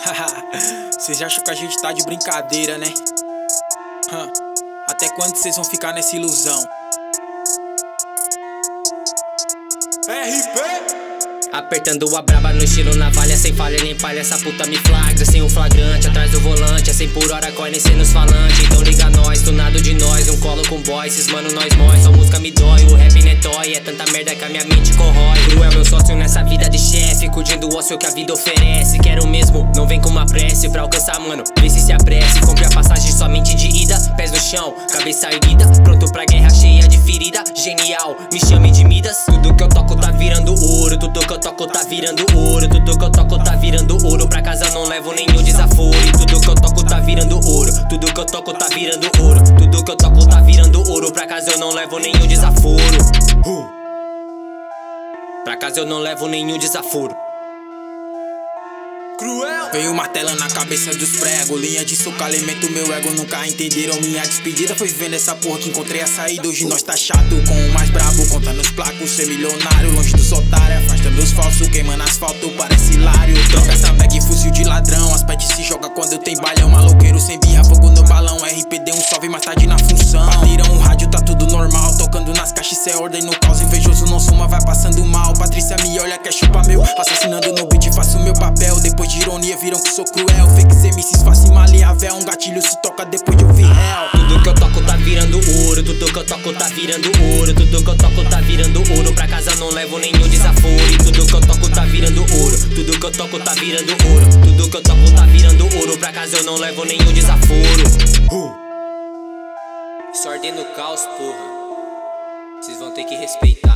Vocês acham que a gente tá de brincadeira, né? Até quando vocês vão ficar nessa ilusão? RP! Apertando a braba no estilo navalha, sem falha nem palha, essa puta me flagra. Sem o flagrante, atrás do volante, é 100 por hora, coin sem nos falantes. Então liga nós, tunado de nós, não colo com boy, esses mano nós mói. Só música me dói, o rap não é toy, é tanta merda que a minha mente corrói. Cruel meu sócio nessa vida de chefe, curtindo o ócio que a vida oferece. Quero mesmo, não vem com uma prece pra alcançar, mano, vê se apresse. Compre a passagem somente de ida, pés no chão, cabeça erguida, pronto pra guerra cheia de ferida. Genial, me chame de Midas. Tudo que eu toco tá virando ouro, tudo que eu toco tá virando ouro, tudo que eu toco tá virando ouro. Pra casa não levo nenhum desaforo. Tudo que eu toco tá virando ouro, tudo que eu toco tá virando ouro, tudo que eu toco tá virando ouro. Pra casa eu não levo nenhum desaforo. Pra casa eu não levo nenhum desaforo. Cruel! Veio martelando na cabeça dos pregos, linha de soco alimenta o meu ego. Nunca entenderam minha despedida, foi vivendo essa porra que encontrei a saída. Hoje nós tá chato com o mais brabo, contando os placos, ser milionário, longe dos otários, afastando os falsos, queimando asfalto, parece hilário. Troca essa bag, fuzil de ladrão, as pets se joga quando tem balhão. Maloqueiro sem birra, fogo no balão, RP deu um salve mais tarde na função. Batiram o rádio, tá tudo normal, tocando nas caixas, cê é ordem no caos. Invejoso não suma, vai passando mal. Patrícia me olha, quer chupar meu, assassinando no beat, faço meu papel. Depois de ironia viram que sou cruel, fakes MCs fazem maleável. Um gatilho se toca depois de ouvir réu. Tudo que eu toco tá virando ouro, tudo que eu toco tá virando ouro, tudo que eu toco tá virando ouro. Pra casa não levo nenhum desaforo. E tudo que eu toco tá virando ouro, tudo que eu toco tá virando ouro, tudo que eu toco tá virando ouro. Pra casa eu não levo nenhum desaforo. Só ordem no caos, porra, vocês vão ter que respeitar.